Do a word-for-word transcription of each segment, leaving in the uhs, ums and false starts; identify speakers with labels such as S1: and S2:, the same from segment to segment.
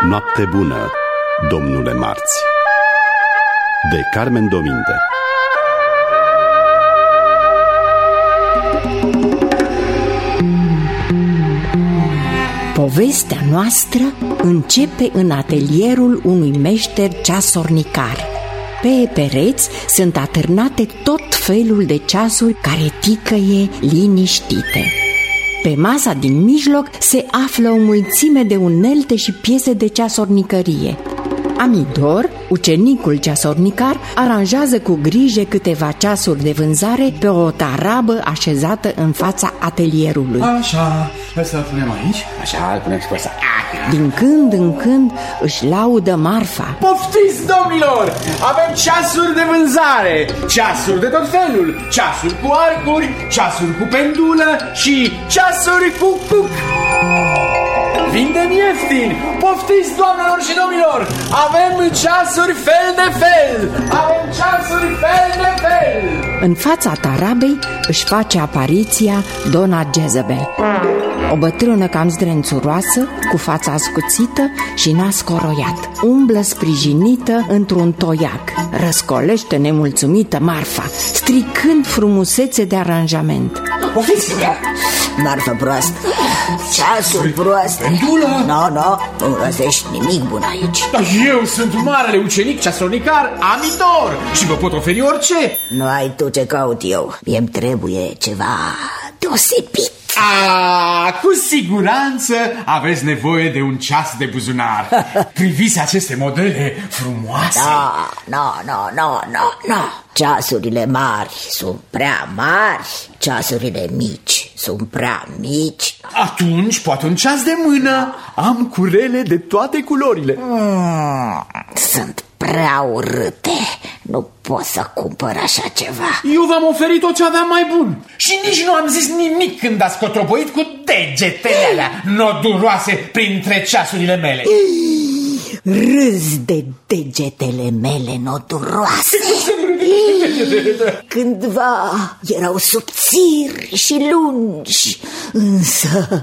S1: Noapte bună, domnule Marți, de Carmen Dominte.
S2: Povestea noastră începe în atelierul unui meșter ceasornicar. Pe pereți sunt atârnate tot felul de ceasuri care ticăie liniștite. Pe masa din mijloc se află o mulțime de unelte și piese de ceasornicărie. Amidor, ucenicul ceasornicar, aranjează cu grijă câteva ceasuri de vânzare pe o tarabă așezată în fața atelierului.
S3: Așa, să-l punem aici. Așa, îl punem și pe ăsta.
S2: Din când în când își laudă marfa.
S3: Poftiți, domnilor! Avem ceasuri de vânzare, ceasuri de tot felul, ceasuri cu arcuri, ceasuri cu pendulă și ceasuri cu cuc. Vindem ieftin! Poftiți, doamnelor și domnilor! Avem ceasuri fel de fel! Avem ceasuri fel de fel!
S2: În fața tarabei își face apariția Dona Jezebel, o bătrână cam zdrențuroasă, cu fața ascuțită și nas coroiat. Umblă sprijinită într-un toiac, răscolește nemulțumită marfa, stricând frumusețe de aranjament.
S3: Poftiți!
S4: Marfă proastă, ceasuri proaste.
S3: Pendulă?
S4: No, no, nu găsești nimic bun aici.
S3: Dar eu sunt marele ucenic ceasornicar Amidor și vă pot oferi orice.
S4: Nu ai tu ce caut eu. Mie-mi trebuie ceva deosebit.
S3: A, cu siguranță aveți nevoie de un ceas de buzunar. Priviți aceste modele frumoase.
S4: Da, no, no, no, no, no. Ceasurile mari sunt prea mari, ceasurile mici sunt prea mici.
S3: Atunci poate un ceas de mână. Am curele de toate culorile.
S4: mm, Sunt prea urâte. Nu pot să cumpăr așa ceva.
S3: Eu v-am oferit tot ce aveam mai bun și nici nu am zis nimic când ați cotropoit cu degetele alea noduroase printre ceasurile mele.
S4: Râzi de degetele mele noduroase. Cândva erau subțiri și lungi, însă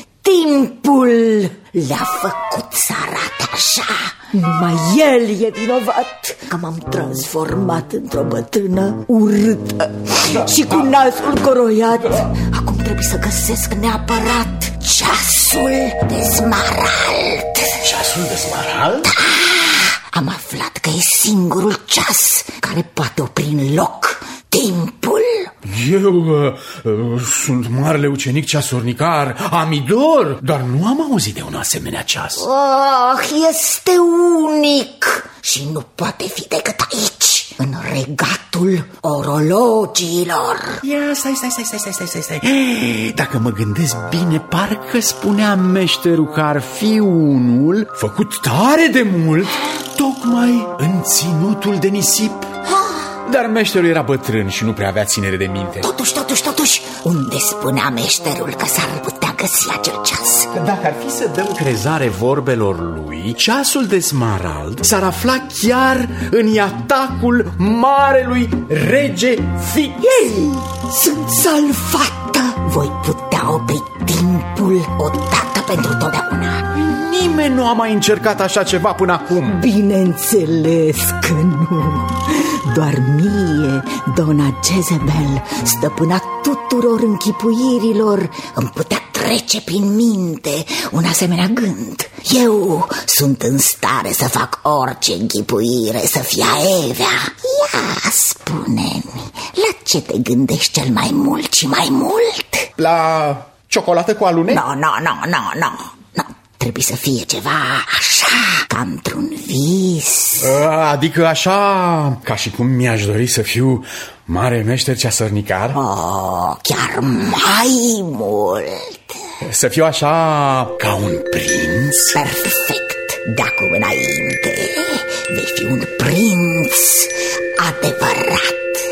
S4: timpul le-a făcut să arate așa. Numai el e vinovat că m-am transformat într-o bătrână urâtă și cu nasul coroiat. Acum trebuie să găsesc neapărat ceasul de smarald.
S3: Ceasul de smarald?
S4: Da, am aflat că e singurul ceas care poate opri în loc timpul.
S3: Eu uh, uh, sunt marele ucenic ceasornicar Amidor, dar nu am auzit de un asemenea ceas.
S4: Oh, este unic și nu poate fi decât aici, în regatul orologiilor.
S3: Ia, stai, stai, stai, stai, stai, stai, stai. Dacă mă gândesc bine, parcă spunea meșterul că ar fi unul făcut tare de mult, tocmai în ținutul de nisip. Dar meșterul era bătrân și nu prea avea ținere de minte.
S4: Totuși, totuși, totuși, unde spunea meșterul că s-ar putea găsi acel ceas?
S3: Dacă ar fi să dăm crezare vorbelor lui, ceasul de smarald s-ar afla chiar în iatacul marelui rege Fix.
S4: Ei, sunt salvată! Voi putea opri timpul odată pentru totdeauna.
S3: Nimeni nu a mai încercat așa ceva până acum.
S4: Bineînțeles că nu. Doar mie, Dona Jezebel, stăpâna tuturor închipuirilor, îmi putea trece prin minte un asemenea gând. Eu sunt în stare să fac orice închipuire să fie aevea. Ia, spune-mi, la ce te gândești cel mai mult și mai mult?
S3: La ciocolată cu alune?
S4: No, no, no, no, no, no. Trebuie să fie ceva așa, ca într-un vis.
S3: Adică așa, ca și cum mi-aș dori să fiu mare meșter ceasornicar?
S4: Oh, chiar mai mult.
S3: Să fiu așa ca un prinț?
S4: Perfect, de acum înainte vei fi un prinț adevărat.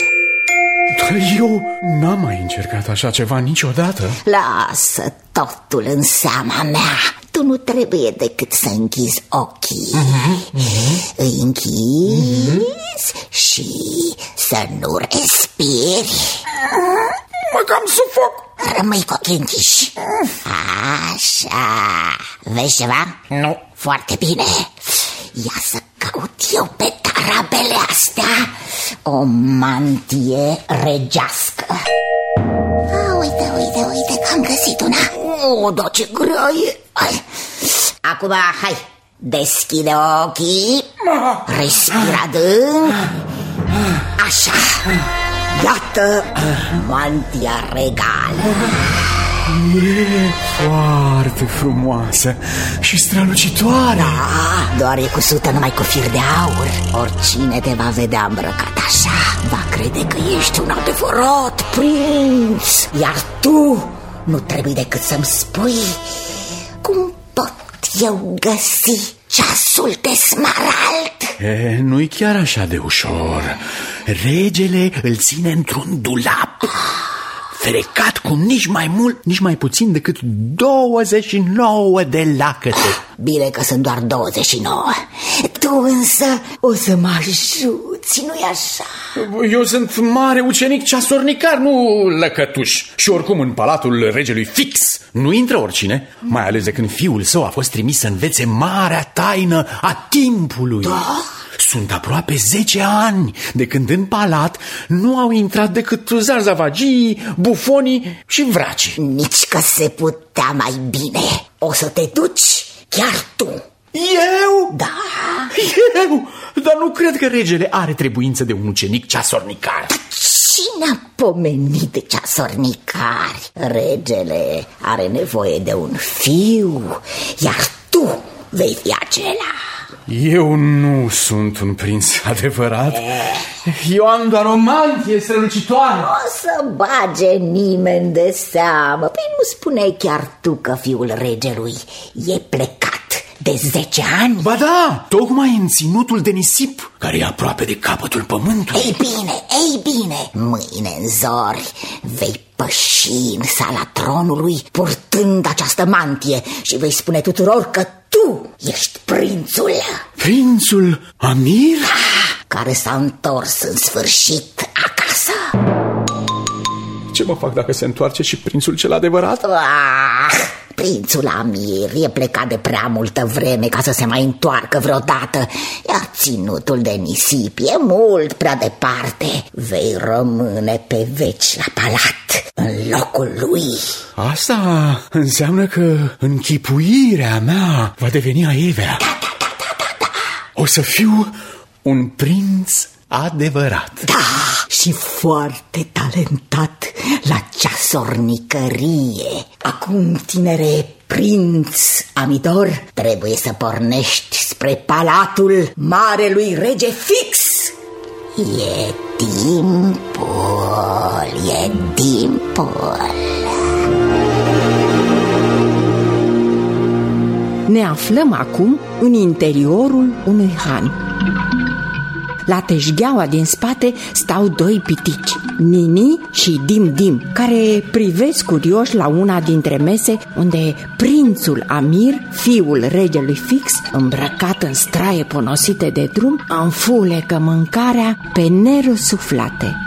S3: Dar eu n-am mai încercat așa ceva niciodată.
S4: Lasă totul în seama mea. Tu nu trebuie decât să închizi ochii. uh-huh, uh-huh. Îi închizi uh-huh. și să nu respiri.
S3: Mă cam sufoc.
S4: Rămâi cu ochii închiși. Așa. Vezi ceva?
S3: Nu.
S4: Foarte bine. Ia să caut eu pe tarabele astea o mantie regească. A, uite, uite, uite că am găsit una. O, da, ce grea e. Hai. Acum, hai, deschide ochii, respira adânc. Așa. Iată mantia regală.
S3: E foarte frumoasă și strălucitoare.
S4: Da, doar e cusută numai cu fir de aur. Oricine te va vedea îmbrăcat așa va crede că ești un adevărat prinț. Iar tu nu trebuie decât să-mi spui cum pot eu găsi ceasul de smarald.
S3: E, nu-i chiar așa de ușor. Regele îl ține într-un dulap ferecat cu nici mai mult, nici mai puțin decât douăzeci și nouă de lacăte.
S4: Bine că sunt doar douăzeci și nouă. Tu însă o să mă ajuți, nu-i așa?
S3: Eu sunt mare ucenic ceasornicar, nu lăcătuș. Și oricum în palatul regelui Fix nu intră oricine, mai ales de când fiul său a fost trimis să învețe marea taină a timpului.
S4: Da?
S3: Sunt aproape zece ani de când în palat nu au intrat decât zarzavagii, bufonii și vracii.
S4: Nici că se putea mai bine. O să te duci chiar tu.
S3: Eu?
S4: Da.
S3: Eu? Dar nu cred că regele are trebuință de un ucenic ceasornicar.
S4: Cine a pomenit de ceasornicari? Regele are nevoie de un fiu, iar tu vei fi acela.
S3: Eu nu sunt un prinț adevărat. Eu am doar o mantie strălucitoare.
S4: O să bage nimeni de seamă. Păi nu spuneai chiar tu că fiul regelui e plecat de zece ani?
S3: Ba da, tocmai în ținutul de nisip, care e aproape de capătul pământului.
S4: Ei bine, ei bine, mâine în zori vei păși în sala tronului purtând această mantie și vei spune tuturor că tu ești prințul.
S3: Prințul Amir?
S4: Care s-a întors în sfârșit acasă.
S3: Ce mă fac dacă se întoarce și prințul cel adevărat?
S4: Ah, prințul Amir e plecat de prea multă vreme ca să se mai întoarcă vreodată. Iar ținutul de nisip e mult prea departe. Vei rămâne pe veci la palat în locul lui.
S3: Asta înseamnă că închipuirea mea va deveni aievea.
S4: Da, da, da, da, da, da.
S3: O să fiu un prinț adevărat.
S4: Da, și foarte talentat la ceasornicărie. Acum, tinere prinț Amidor, trebuie să pornești spre palatul marelui rege Fix. E timpul, e timpul.
S2: Ne aflăm acum în interiorul unui han. La teșgheaua din spate stau doi pitici, Nini și Dim Dim, care privesc curioși la una dintre mese unde prințul Amir, fiul regelui Fix, îmbrăcat în straie ponosite de drum, înfulecă mâncarea pe nerăsuflate.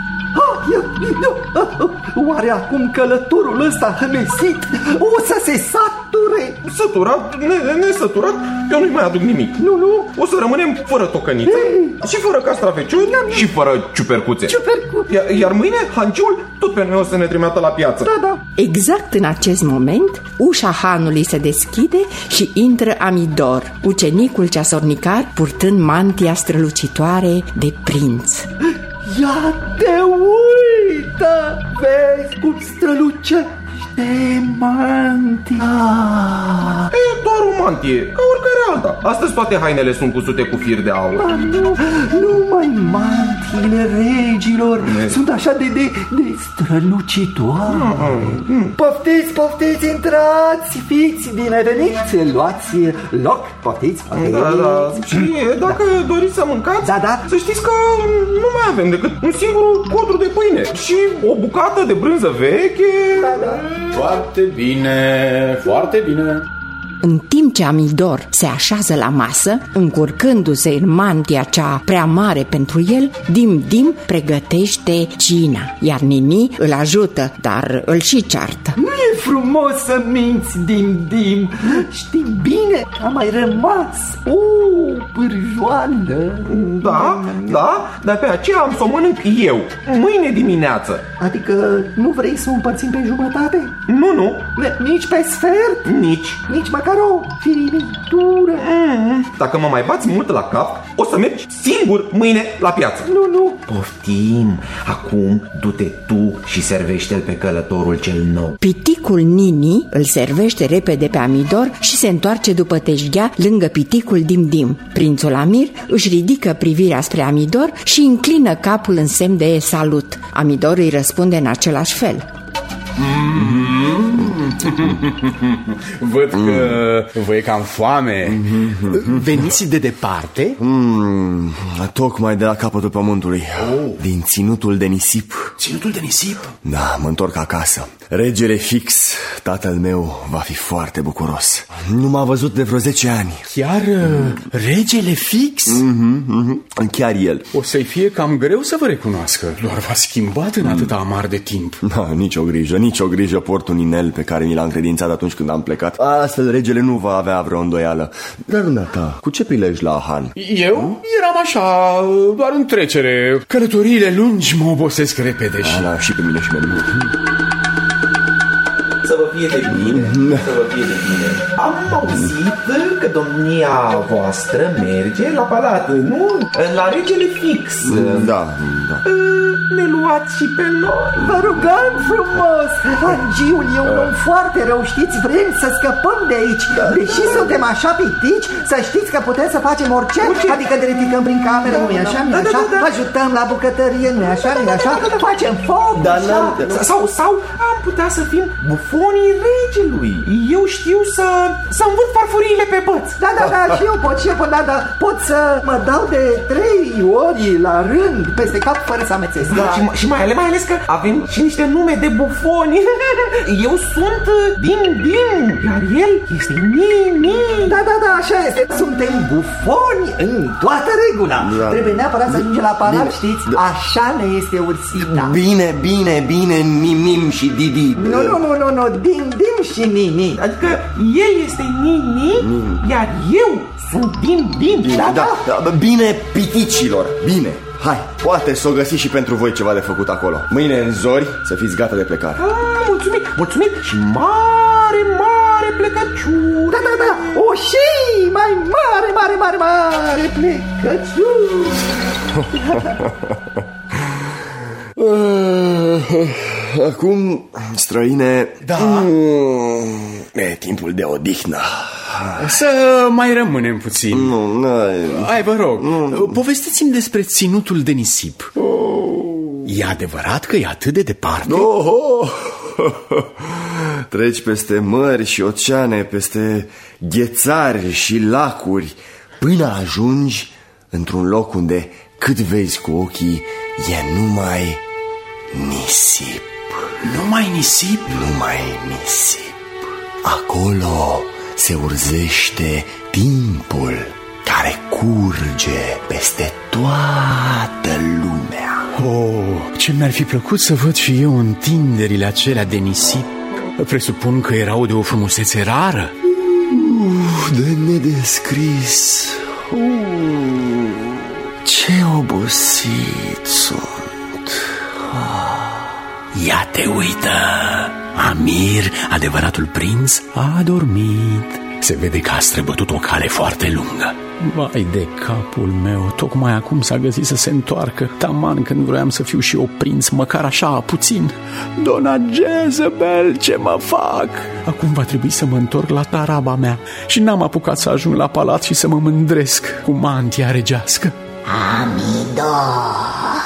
S5: Oare acum călătorul ăsta hămesit o să se sature?
S6: Săturat? Nesăturat? Eu nu-i mai aduc nimic.
S5: Nu, nu.
S6: O să rămânem fără tocăniță și fără castraveciuri și fără ciupercuțe.
S5: Ciupercuțe.
S6: Iar, iar mâine hanciul tot pe noi o să ne trimită la piață.
S5: Da, da.
S2: Exact în acest moment, ușa hanului se deschide și intră Amidor, ucenicul ceasornicar, purtând mantia strălucitoare de prinț.
S5: Ia te uită, vezi cum strălucește mantia.
S6: E doar o mantie, ca oricare alta. Astăzi toate hainele sunt cusute cu fir de aur.
S5: Dar nu, numai mantiile regilor ne... sunt așa de, de, de strălucitoare. Mm, mm. Poftiți, poftiți, intrați, fiți bineveniți, luați loc, poftiți, poftiți.
S6: Da, da. Și dacă da. doriți să mâncați,
S5: da, da.
S6: să știți că nu mai avem decât un singur codru de pâine și o bucată de brânză veche.
S5: Da, da.
S3: Foarte bine, foarte bine.
S2: În timp ce Amidor se așează la masă, încurcându-se în mantia cea prea mare pentru el, Dim Dim pregătește cina, iar Nini îl ajută, dar îl și ceartă.
S5: Nu e frumos să minți, Dim Dim. Știi bine că a mai rămas o pârjoală.
S6: Da, da, dar pe aceea am să o mănânc eu, mâine dimineață.
S5: Adică nu vrei să o împărțim pe jumătate?
S6: Nu, nu.
S5: Nici pe sfert?
S6: Nici.
S5: Nici măcar o firimintură?
S6: Mm, dacă mă mai bați mult la cap, o să mergi singur mâine la piață.
S5: Nu, nu.
S6: Poftim, acum du-te tu și servește-l pe călătorul cel nou.
S2: Piticul Nini îl servește repede pe Amidor și se întoarce după teșghea lângă piticul Dim Dim. Prințul Amir își ridică privirea spre Amidor și înclină capul în semn de salut. Amidor îi răspunde în același fel.
S3: Văd că vă e cam foame. Veniți de departe?
S7: Mm, tocmai de la capătul pământului. oh. Din ținutul de nisip.
S3: Ținutul de nisip?
S7: Da, mă întorc acasă. Regele Fix, tatăl meu, va fi foarte bucuros. Nu m-a văzut de vreo zece ani.
S3: Chiar uh, regele Fix?
S7: Mm-hmm, mm-hmm. Chiar el.
S3: O să-i fie cam greu să vă recunoască. Doar v-a schimbat în atâta amar de timp.
S7: Da, nicio grijă, nicio grijă. Port un inel pe care mi l-a încredințat atunci când am plecat. Astfel regele nu va avea vreo îndoială. Dar dumneata, cu ce prilej la Han?
S3: Eu? Hmm? Eram așa, doar în trecere. Călătoriile lungi mă obosesc repede și...
S7: Da, și pe mine și pe mine.
S6: Să vă fie de bine, să vă fie de bine. Am auzit că domnia voastră merge la palat, nu? La regele Fix.
S7: Da, da.
S6: Ne luați și pe noi.
S5: Vă rugăm frumos. Angiul e un om foarte rău, știți? Vrem să scăpăm de aici. Deși suntem așa pitici, să știți că putem să facem orice. Adică ne ridicăm prin cameră, nu-i așa, nu-i așa? Ajutăm la bucătărie, nu-i așa, nu-i așa? Facem foc,
S6: sau, sau am putea să fim bufonii regelui. Eu știu să să învârt farfuriile pe băți.
S5: Da, da, da, și eu pot, și eu pot, da, da. Pot să mă dau de trei ori la rând peste cap fără să amețesc.
S6: Da. Și, și mai ales, mai ales că avem și niște nume de bufoni. Eu sunt Dim Dim, iar el este Nini.
S5: Da, da, da, așa este. Suntem bufoni în toată regula. Da. Trebuie neapărat să ajungem la palat, știți? Da. Așa ne este ursita.
S7: Bine, bine, bine, Mimim și Didi.
S5: Nu, nu, nu, nu, nu, Dim Dim și Nini.
S6: Adică el este Nini, mm. iar eu sunt Dim Dim.
S7: Da, da, da. Bine, piticilor, bine. Hai, poate s-o găsi și pentru voi ceva de făcut acolo. Mâine în zori să fiți gata de plecare.
S6: Ah, mulțumit, mulțumit și mare, mare plecăciune.
S5: Da, da, da, o și mai mare, mare, mare, mare plecăciune.
S7: Acum, străine,
S3: da.
S7: E timpul de odihnă.
S3: Să mai rămânem puțin.
S7: Nu, n-ai...
S3: Hai, vă rog, nu. Povestiți-mi despre ținutul de nisip. oh. E adevărat că e atât de departe?
S7: Oh, oh. Treci peste mări și oceane, peste ghețari și lacuri, până ajungi într-un loc unde, cât vezi cu ochii, e numai nisip.
S3: Numai nisip?
S7: Numai nisip. Acolo se urzește timpul care curge peste toată lumea.
S3: Oh, ce mi-ar fi plăcut să văd și eu întinderile acelea de nisip. Presupun că erau de o frumusețe rară.
S7: uh, De nedescris. uh, Ce obosit sunt.
S3: ah. Ia te uită, Amir, adevăratul prinț, a adormit. Se vede că a străbătut o cale foarte lungă. Vai de capul meu, tocmai acum s-a găsit să se întoarcă, taman când vroiam să fiu și eu prinț, măcar așa, puțin. Dona Jezebel, ce mă fac? Acum va trebui să mă întorc la taraba mea și n-am apucat să ajung la palat și să mă mândresc cu mantia regească.
S4: Amidor,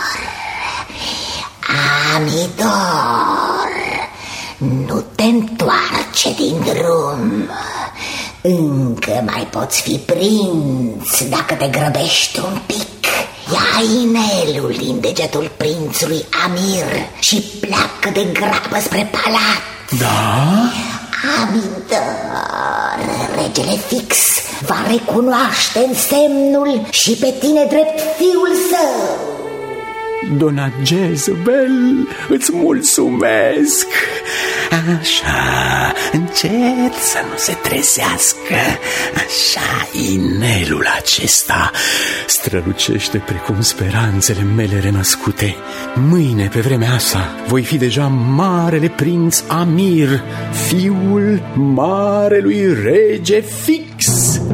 S4: Amidor, nu te întoarce din drum. Încă mai poți fi prinț dacă te grăbești un pic. Ia inelul din degetul prințului Amir și pleacă de grabă spre palat.
S3: Da?
S4: Amidor, regele Fix va recunoaște însemnul și pe tine drept fiul său.
S3: Dona Jezebel, îți mulțumesc. Așa, încet să nu se trezească. Așa, inelul acesta strălucește precum speranțele mele renăscute. Mâine, pe vremea asta, voi fi deja marele prinț Amir, fiul marelui rege Fix.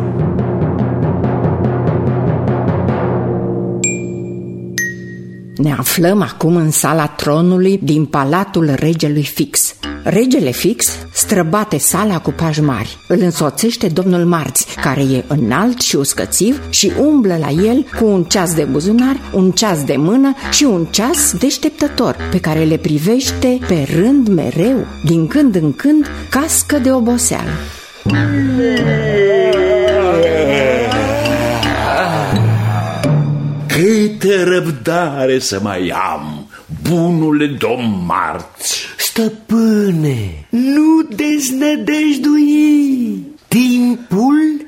S2: Ne aflăm acum în sala tronului din palatul regelui Fix. Regele Fix străbate sala cu pași mari. Îl însoțește domnul Marți, care e înalt și uscățiv și umblă la el cu un ceas de buzunar, un ceas de mână și un ceas deșteptător, pe care le privește pe rând mereu. Din când în când cască de oboseală.
S8: Câtă răbdare să mai am, bunule domn Marți.
S7: Stăpâne, nu deznădăjdui. Timpul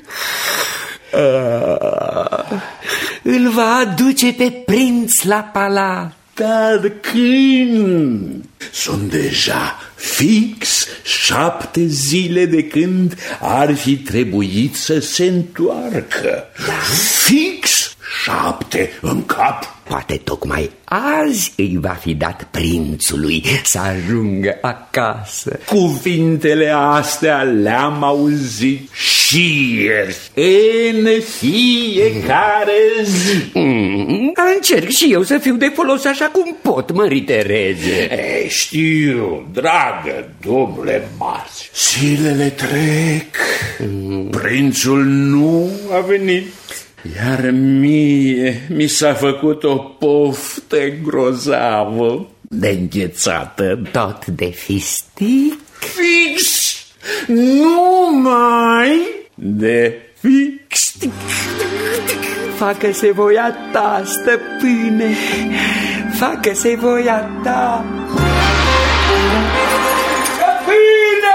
S7: uh, îl va aduce pe prinț la palat.
S8: Dar când? Sunt deja fix șapte zile de când ar fi trebuit să se întoarcă. Da? Fix șapte în cap.
S9: Poate tocmai azi îi va fi dat prințului să ajungă acasă.
S8: Cuvintele astea le-am auzit și ieri, în fiecare zi.
S9: Mm, încerc și eu să fiu de folos așa cum pot, mărite rege.
S8: E, știu, dragă domnule Marți, zilele trec, mm. prințul nu a venit. Iar mie mi s-a făcut o poftă grozavă de înghețată.
S9: Tot de fistic?
S8: Fix! Numai de fix!
S9: Facă-se voia ta, stăpâne, facă-se voia ta.
S3: Stăpâne!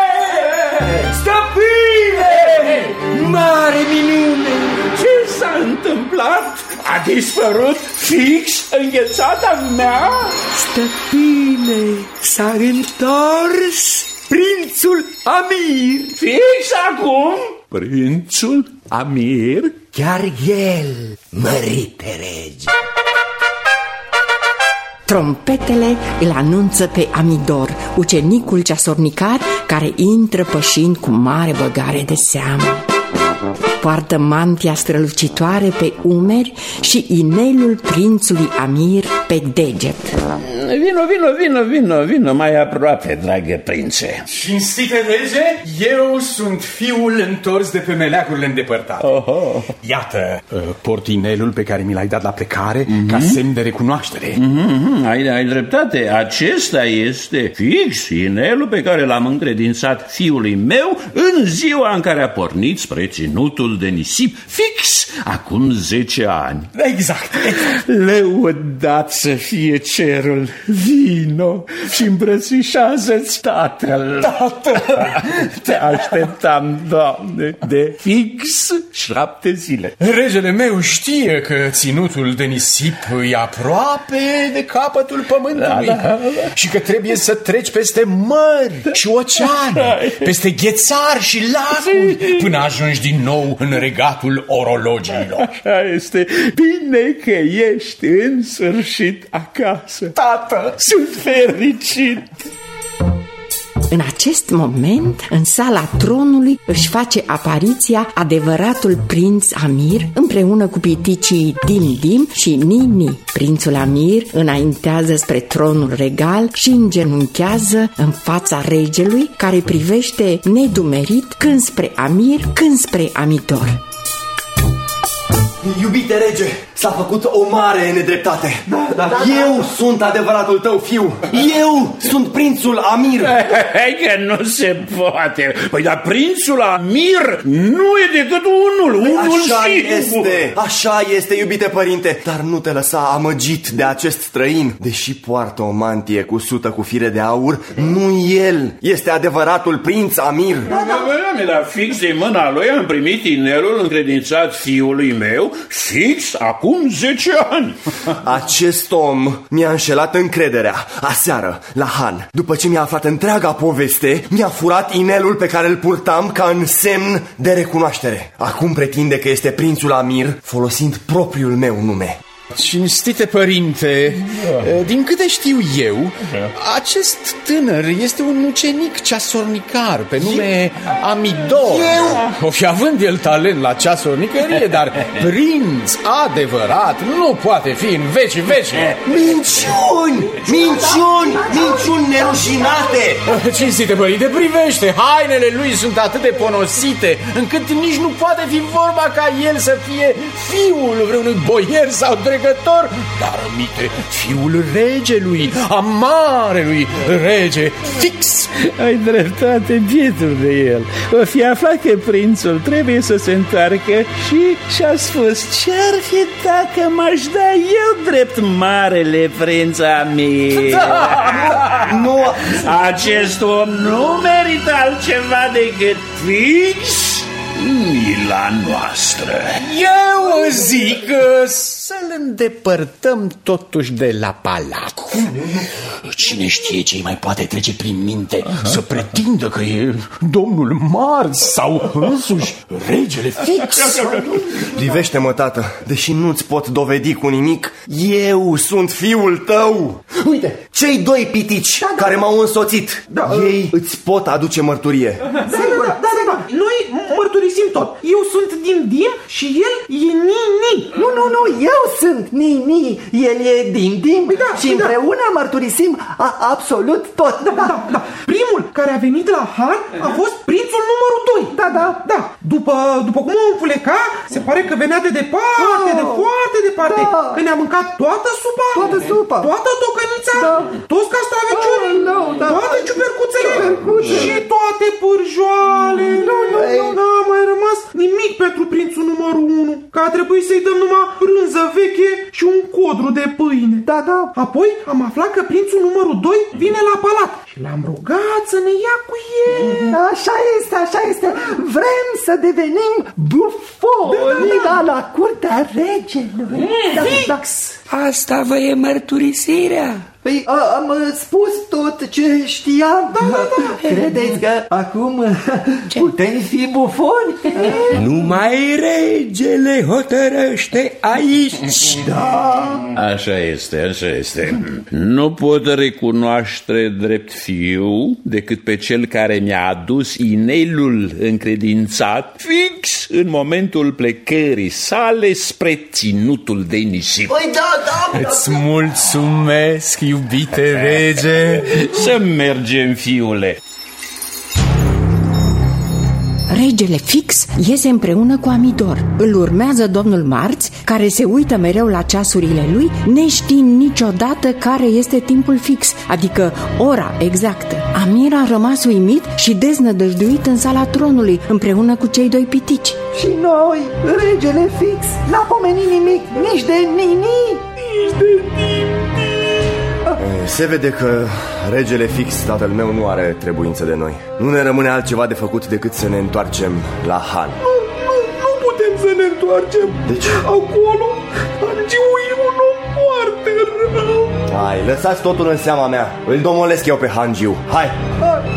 S3: Stăpâne!
S9: Mare minune!
S8: Ce s-a întâmplat? A dispărut fix înghețata mea?
S9: Stăpâne, s-a întors prințul Amir.
S8: Fix acum? Prințul Amir?
S9: Chiar el, mărite rege.
S2: Trompetele îl anunță pe Amidor, ucenicul ceasornicar care intră pășind cu mare băgare de seamă. Poartă mantia strălucitoare pe umeri și inelul prințului Amir pe deget.
S8: Vino, vino, vino, vino, vino mai aproape, dragă prințe.
S3: Cinstite rege, eu sunt fiul întors de pe meleagurile îndepărtate.
S8: Oho.
S3: Iată, port inelul pe care mi l-ai dat la plecare, mm-hmm. ca semn de recunoaștere.
S8: Mm-hmm. Ai, ai dreptate, acesta este fix inelul pe care l-am încredințat fiului meu în ziua în care a pornit spre ținutul de nisip, fix acum zece ani.
S3: Exact.
S8: Lăudat să fie cerul. Vino și îmbrățișează-ți tatăl.
S3: Tată!
S8: Te așteptam, Doamne, de fix șapte zile.
S3: Regele meu știe că ținutul de nisip e aproape de capătul pământului, da, da, da. și că trebuie să treci peste mări și oceane, peste ghețari și lacuri, până ajungi din nou în regatul orologiilor.
S8: Așa este. Bine că ești în sfârșit acasă.
S3: Tată,
S8: sunt fericit.
S2: În acest moment, în sala tronului, își face apariția adevăratul prinț Amir împreună cu piticii Dim-Dim și Nini. Prințul Amir înaintează spre tronul regal și îngenunchează în fața regelui, care privește nedumerit când spre Amir, când spre Amidor.
S5: Iubite rege,
S7: S-a făcut o mare nedreptate.
S5: Da, da,
S7: Eu
S5: da.
S7: sunt adevăratul tău fiu. Eu sunt prințul Amir.
S8: Hai că nu se poate. Păi dar prințul Amir nu e decât unul, unul
S7: Așa
S8: singur.
S7: este, așa este, iubite părinte. Dar nu te lăsa amăgit de acest străin. Deși poartă o mantie cusută cu fire de aur, nu el este adevăratul prinț Amir.
S8: Da, da, da, dar fix din mâna lui am primit inelul încredințat fiului meu, fix acum zece ani.
S7: Acest om mi-a înșelat încrederea. Aseară, la Han, după ce mi-a aflat întreaga poveste, mi-a furat inelul pe care îl purtam ca în semn de recunoaștere. Acum pretinde că este prințul Amir, folosind propriul meu nume.
S10: Cinstite părinte, din câte știu eu, acest tânăr este un ucenic ceasornicar pe nume Amidor. O fi având el talent la ceasornicărie, dar prinț adevărat nu poate fi în vecii veci.
S7: Minciuni! Minciuni! Minciuni nerușinate!
S10: Cinstite părinte, privește, hainele lui sunt atât de ponosite încât nici nu poate fi vorba ca el să fie fiul vreunui boier sau dregător, dar aminte, fiul regelui, a marelui rege Fix.
S11: Ai dreptate, bietul de el. O fi aflat că prințul trebuie să se întoarcă și și-a spus: ce-ar fi dacă m-aș da eu drept marele prinț Amir?
S7: Da, nu.
S8: Acest om nu merită altceva decât fix mila noastră.
S10: Eu zic să-l îndepărtăm totuși de la palat. Cine știe ce-i mai poate trece prin minte? Să pretindă că e domnul Mars sau însuși regele Fix.
S7: Privește-mă, tată, deși nu-ți pot dovedi cu nimic, eu sunt fiul tău. Uite, cei doi pitici da, da. care m-au însoțit, da, ei uh... îți pot aduce mărturie.
S6: Sigur, da, da, da, noi mărturisim tot. Eu sunt Dim Dim și el e Nini.
S5: Nu, nu, nu, eu sunt Nini, el e Dim Dim, da, și împreună da. mărturisim a, absolut tot.
S6: Da, da, da. Primul care a venit la Han a fost prințul numărul doi.
S5: Da, da.
S6: Da. După, după cum o înfuleca, se pare că venea de departe, oh. de foarte departe. Da. Că ne-a mâncat toată supa,
S5: toată supa,
S6: toată tocănița, da. toți castraveciorii,
S5: oh, no, da.
S6: toate ciupercuțele
S5: Ciupercuțe.
S6: și toate pârjoale. Nu, nu, nu, n-a mai rămas nimic pentru prințul numărul unu, că a trebuit să-i dăm numai brânză veche și un codru de pâine.
S5: Da, da.
S6: Apoi am aflat că prințul numărul doi vine la palat și l-am rugat să ne ia cu el.
S5: Așa este, așa este. Vrem să devenim bufoni da, da, da. la curtea regelui.
S6: Mm,
S5: da,
S6: fix!
S5: Da.
S9: Asta vă e mărturisirea?
S5: Păi a, am spus tot ce știam.
S6: Da, da, da.
S5: Credeți că acum ce? putem fi bufoni?
S9: Numai regele hotărăște aici.
S5: Da.
S8: Așa este, așa este. Nu pot recunoaște drept fiu decât pe cel care mi-a adus inelul încredințat fix în momentul plecării sale spre ținutul de nisip.
S7: Păi da, da, da.
S10: Îți mulțumesc, iubite rege.
S8: Să mergem, fiule.
S2: Regele Fix iese împreună cu Amidor. Îl urmează domnul Marț, care se uită mereu la ceasurile lui, neștiind niciodată care este timpul fix, adică ora exactă. Amir a rămas uimit și deznădăjduit în sala tronului, împreună cu cei doi pitici.
S5: Și noi, regele Fix, n-a pomenit nimic nici de Nini, nici de Nini.
S7: Se vede că regele Fix, tatăl meu, nu are trebuință de noi. Nu ne rămâne altceva de făcut decât să ne întoarcem la Han.
S6: Nu, nu, nu putem să ne întoarcem.
S7: De ce?
S6: Acolo Hangiu e un om foarte rău.
S7: Hai, lăsați totul în seama mea. Îl domolesc eu pe Hangiu. Hai!
S6: Hai.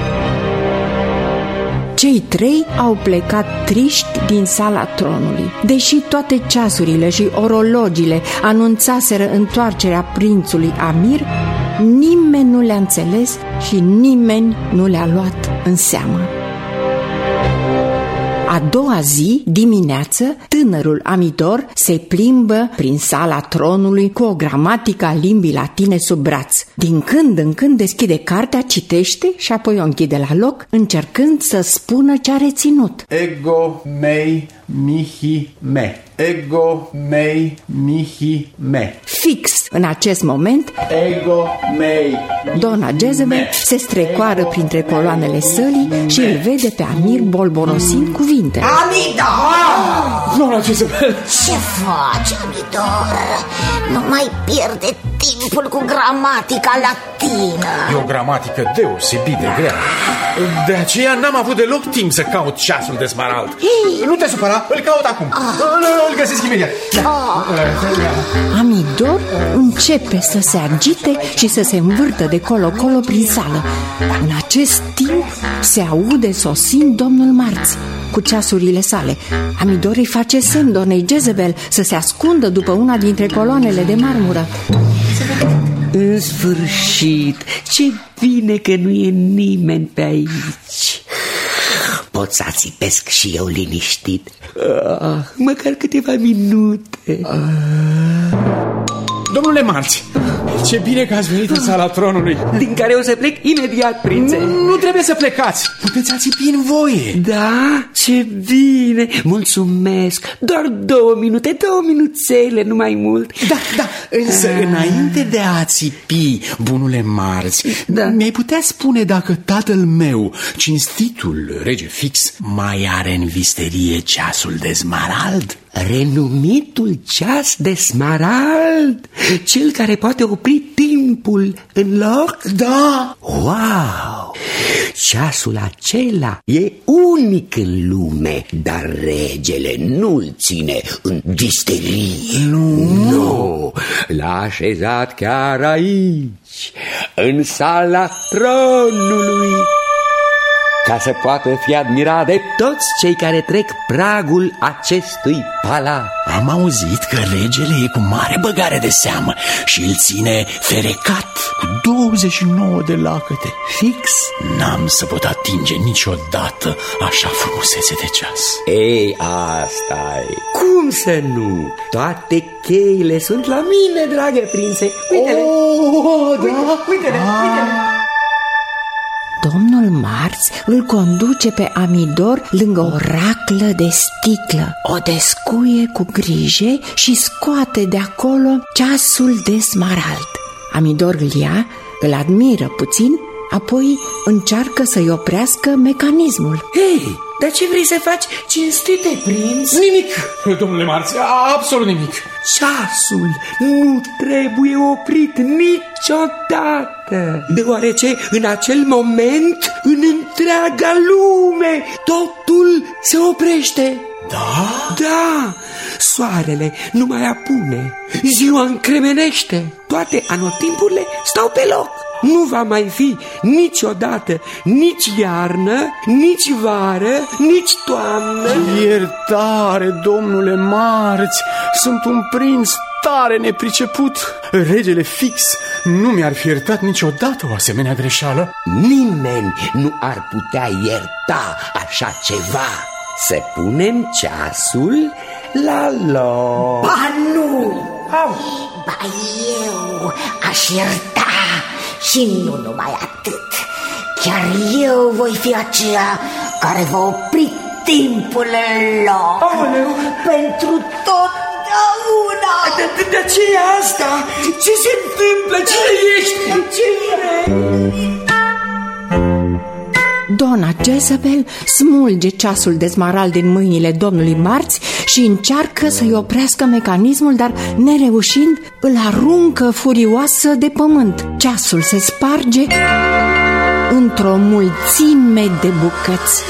S2: Cei trei au plecat triști din sala tronului. Deși toate ceasurile și orologile anunțaseră întoarcerea prințului Amir, nimeni nu le-a înțeles și nimeni nu le-a luat în seamă. A doua zi, dimineață, tânărul Amidor se plimbă prin sala tronului cu o gramatică a limbii latine sub braț. Din când în când deschide cartea, citește și apoi o închide la loc, încercând să spună ce a reținut.
S3: Ego mei mihi me. Ego mei mihi me.
S2: Fix în acest moment,
S3: Ego mei
S2: Dona Jezebel se strecoară printre coloanele sălii și îl vede pe Amir bolborosind cuvinte.
S4: Amidor!
S10: Dona Jezebel!
S4: Ce faci, Amidor? Nu mai pierde timpul cu gramatica latină.
S10: E o gramatică deosebit de grea. De aceea n-am avut deloc timp să caut ceasul de smarald.
S4: Ei.
S10: Nu te supăra, îl caut acum. Îl, îl găsesc imediat.
S2: Amidor începe să se agite și să se învârtă de colo-colo prin sală. În acest timp se aude sosind domnul Marți cu ceasurile sale. Amidor îi face semn donei Jezebel să se ascundă după una dintre coloanele de marmură.
S9: În sfârșit, ce bine că nu e nimeni pe aici. Pot să țipesc și eu liniștit. Ah, măcar câteva minute.
S10: Ah. Domnule Marți, ce bine că ați venit în sala tronului.
S9: Din care o să plec imediat, prințe.
S10: Nu, nu trebuie să plecați. Puteți ațipi în voie.
S9: Da? Ce bine. Mulțumesc. Doar două minute, două minuțele, nu mai mult.
S10: Da, da. Însă ah. înainte de a țipi, bunule Marți, da. mi-ai putea spune dacă tatăl meu, cinstitul rege Fix, mai are în visterie ceasul de smarald?
S9: Renumitul ceas de smarald? Cel care poate opri timpul în loc?
S10: Da!
S9: Wow! Ceasul acela e unic în lume, dar regele nu-l ține în visterie.
S10: Nu?
S9: Nu! L-a așezat chiar aici, în sala tronului, ca să poată fi admirat de toți cei care trec pragul acestui palat.
S10: Am auzit că regele e cu mare băgare de seamă și îl ține ferecat cu douăzeci și nouă de lacăte.
S9: Fix?
S10: N-am să pot atinge niciodată așa frumusețe de ceas.
S9: Ei, asta-i. Cum să nu? Toate cheile sunt la mine, dragă prințe. Uite-le!
S10: Oh, da?
S9: Uite-le,
S10: ah.
S9: uite-le!
S2: Domnul Marți îl conduce pe Amidor lângă o raclă de sticlă, o descuie cu grijă și scoate de acolo ceasul de smarald. Amidor îl ia, îl admiră puțin, apoi încearcă să-i oprească mecanismul.
S9: Hei, dar ce vrei să faci, cinstite prinț?
S10: Nimic, domnule Marți, absolut nimic.
S9: Ceasul nu trebuie oprit niciodată, deoarece în acel moment, în întreaga lume, totul se oprește.
S10: Da?
S9: Da, soarele nu mai apune, ziua încremenește, toate anotimpurile stau pe loc. Nu va mai fi niciodată nici iarnă, nici vară, nici toamnă.
S10: Iertare, domnule Marți, sunt un prinț tare nepriceput. Regele Fix nu mi-ar fi iertat niciodată o asemenea greșeală.
S9: Nimeni nu ar putea ierta așa ceva. Să punem ceasul la loc.
S4: Ba nu! Ba eu aș ierta. Și nu numai atât, chiar eu voi fi aceea care va opri timpul în loc.
S9: Aoleu.
S4: Pentru totdeauna.
S9: De, de, de ce e asta? Ce se întâmplă? Cine ești? Ce vrei?
S2: Dona Jezebel smulge ceasul de smarald din mâinile domnului Marți și încearcă să-i oprească mecanismul, dar nereușind, îl aruncă furioasă de pământ. Ceasul se sparge într-o mulțime de bucăți.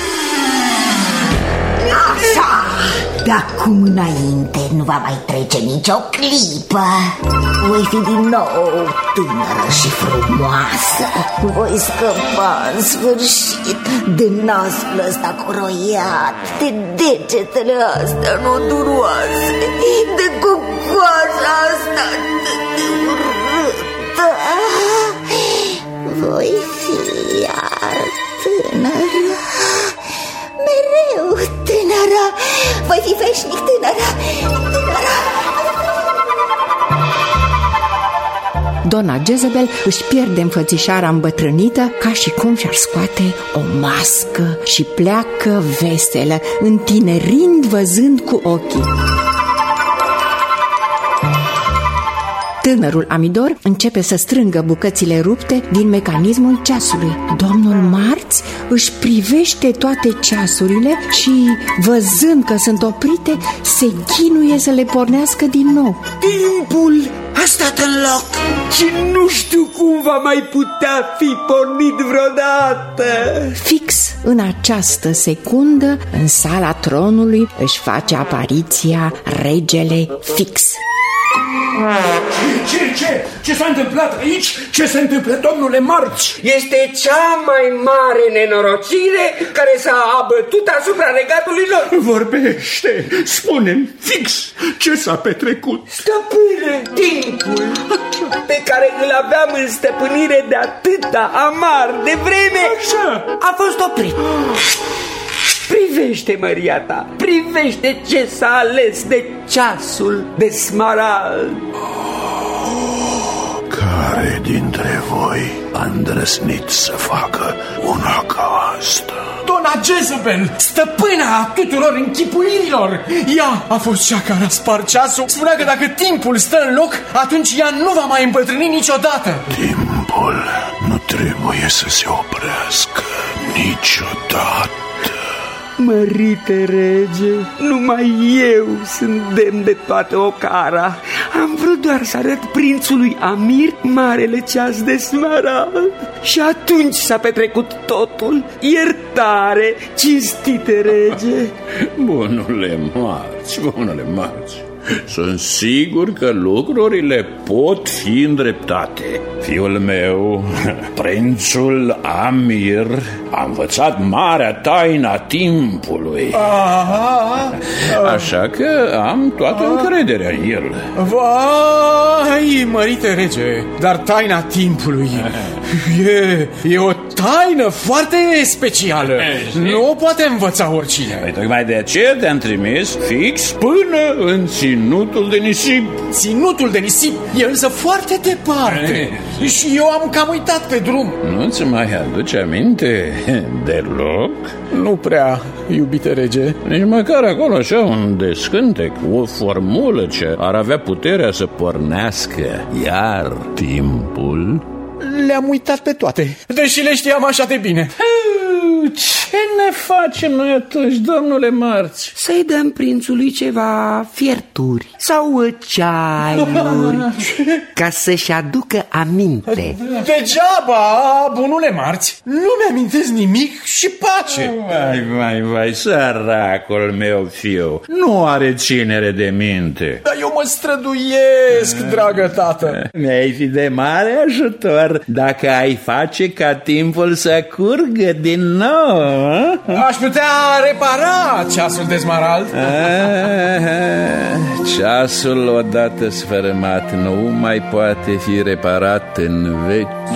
S4: Așa! De acum înainte nu va mai trece nicio clipă. Voi fi din nou tânără și frumoasă. Voi scăpa în sfârșit de nasul ăsta coroiat, de degetele astea noduroase, de cucoața asta de urâtă. Voi fi iar tânără, mereu tânără. mai fi veșnic, tânăra, tânăra.
S2: Dona Jezebel își pierde înfățișarea îmbătrânită, ca și cum și-ar scoate o mască, și pleacă veselă, întinerind văzând cu ochii. Tânărul Amidor începe să strângă bucățile rupte din mecanismul ceasului. Domnul Marți își privește toate ceasurile și, văzând că sunt oprite, se chinuie să le pornească din nou.
S9: Timpul a stat în loc și nu știu cum va mai putea fi pornit vreodată.
S2: Fix în această secundă, în sala tronului își face apariția regele Fix.
S12: Ce, ce? Ce s-a întâmplat aici? Ce se întâmplă, domnule Marți?
S9: Este cea mai mare nenorocire care s-a abătut asupra regatului lor.
S12: Vorbește, spune-mi fix ce s-a petrecut.
S9: Stăpâne, timpul pe care îl aveam în stăpânire de atâta amar de vreme
S12: Așa.
S9: a fost oprit. Privește, măria ta, privește ce s-a ales de ceasul de smarald.
S12: Care dintre voi a îndrăznit să facă una ca asta?
S3: Dona Jezebel, stăpâna tuturor închipuirilor. Ea a fost cea care a spart ceasul. Spunea că dacă timpul stă în loc, atunci ea nu va mai îmbătrâni niciodată.
S12: Timpul nu trebuie să se oprească niciodată.
S9: Mărite rege, numai eu sunt demn de toată ocara. Am vrut doar să arăt prințului Amir marele ceas de smarald. Și atunci s-a petrecut totul. Iertare, cinstite rege.
S8: Bunule Marți, bunule Marți, sunt sigur că lucrurile pot fi îndreptate. Fiul meu, prințul Amir, a învățat marea taina timpului.
S3: Aha.
S8: Așa că am toată încrederea în el.
S3: Vai, mărite rege, dar taina timpului e, e o taină foarte specială. Nu o poate învăța oricine.
S8: Păi tocmai de aceea te-am trimis fix până în ținutul de nisip.
S3: Ținutul de nisip e însă foarte departe. Și eu am cam uitat pe drum.
S8: Nu-ți mai aduce aminte deloc?
S3: Nu prea, iubite rege.
S8: Nici măcar acolo așa un descântec, o formulă ce ar avea puterea să pornească iar timpul.
S3: Le-am uitat pe toate, deși le știam așa de bine.
S11: Ce ne facem noi atunci, domnule Marți?
S9: Să-i dăm prințului ceva fierturi sau ceaiuri ca să-și aducă aminte.
S3: Degeaba, bunule Marți, nu mi-amintesc nimic și pace.
S8: Vai, vai, vai, săracul meu fiu, nu are ținere de minte.
S3: Dar eu mă străduiesc, dragă tată.
S11: Mi-ai fi de mare ajutor dacă ai face ca timpul să curgă din nou.
S3: Aș putea repara ceasul de smarald.
S8: Ceasul odată sfărâmat nu mai poate fi reparat în veci.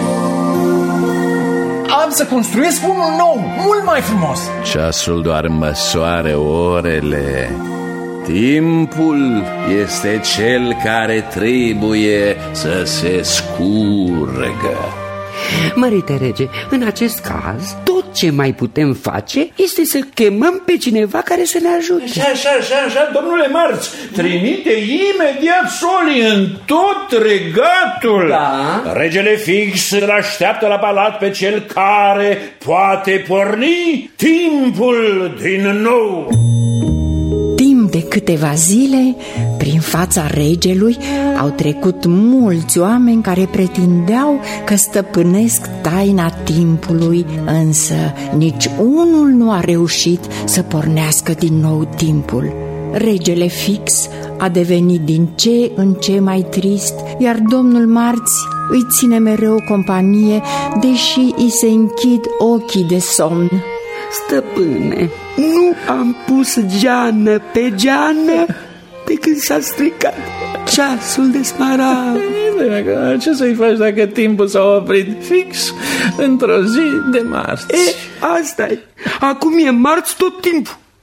S3: Am să construiesc unul nou, mult mai frumos.
S8: Ceasul doar măsoară orele. Timpul este cel care trebuie să se scurgă.
S9: Mărite rege, în acest caz, tot ce mai putem face este să chemăm pe cineva care să ne ajute.
S11: Așa, așa, așa, așa, domnule Marți, trimite imediat soli în tot regatul.
S9: Da.
S11: Regele Fix îl așteaptă la palat pe cel care poate porni timpul din nou.
S2: Timp de câteva zile, prin fața regelui au trecut mulți oameni care pretindeau că stăpânesc taina timpului, însă nici unul nu a reușit să pornească din nou timpul. Regele Fix a devenit din ce în ce mai trist, iar domnul Marți îi ține mereu companie, deși îi se închid ochii de somn.
S9: Stăpâne, nu am pus geană pe geană de când s-a stricat ceasul de smarald.
S11: Ce să-i faci dacă timpul s-a oprit fix într-o zi de marți?
S9: E, asta-i. Acum e marți tot timpul.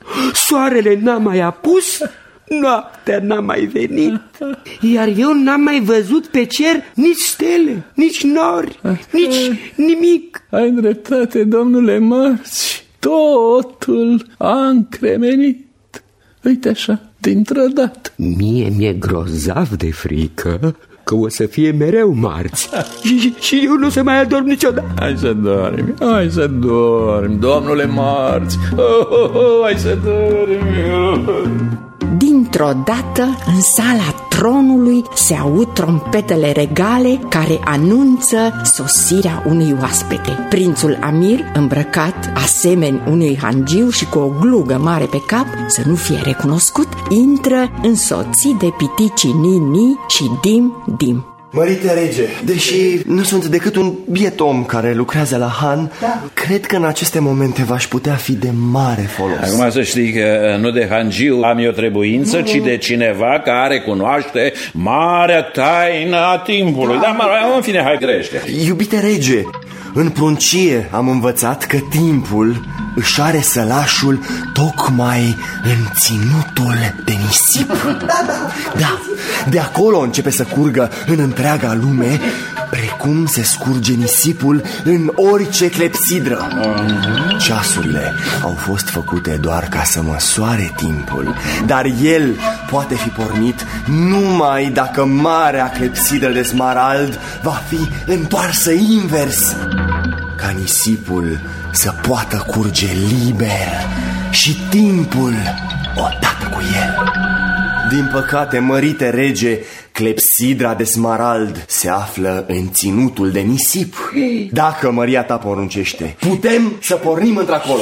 S9: Soarele n-a mai apus, noaptea n-a mai venit, iar eu n-am mai văzut pe cer nici stele, nici nori, nici nimic.
S11: Ai dreptate, domnule Marți, totul a încremenit. Uite așa, dintr-o dată.
S9: Mie mi-e grozav de frică că o să fie mereu marți și, și eu nu o să mai adorm niciodată.
S11: Hai să dormi, hai să dormi, domnule Marți. Oh, oh, oh, hai să dormi.
S2: Dintr-o dată, în sala tronului se aud trompetele regale care anunță sosirea unui oaspete. Prințul Amir, îmbrăcat asemeni unui hangiu și cu o glugă mare pe cap, să nu fie recunoscut, intră însoțit de piticii Nini și Dim-Dim.
S7: Mărite rege, deși nu sunt decât un biet om care lucrează la Han, da, cred că în aceste momente v-aș putea fi de mare folos.
S8: Acum să știi că nu de hangiu am eu trebuință, nu, ci de cineva care cunoaște marea taină a timpului. Da, Dar, în fine, hai, grește.
S7: Iubite rege, în pruncie am învățat că timpul își are sălașul tocmai în ținutul de nisip. Da, da, da. De acolo începe să curgă în întreaga lume, precum se scurge nisipul în orice clepsidră. Ceasurile au fost făcute doar ca să măsoare timpul, dar el poate fi pornit numai dacă marea clepsidră de smarald va fi întoarsă invers, ca nisipul să poată curge liber și timpul odată cu el. Din păcate, mărite rege, clepsidra de smarald se află în ținutul de nisip. Dacă măria ta poruncește, putem să pornim într-acolo.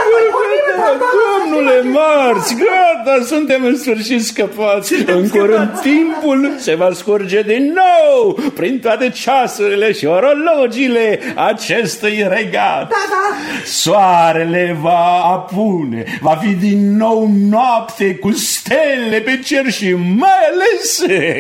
S11: Domnule Marți, gata, suntem în sfârșit scăpați. În curând timpul se va scurge din nou prin toate ceasurile și orologiile acestui regat. Da, da. Soarele va apune, va fi din nou noapte cu stele pe cer și mai ales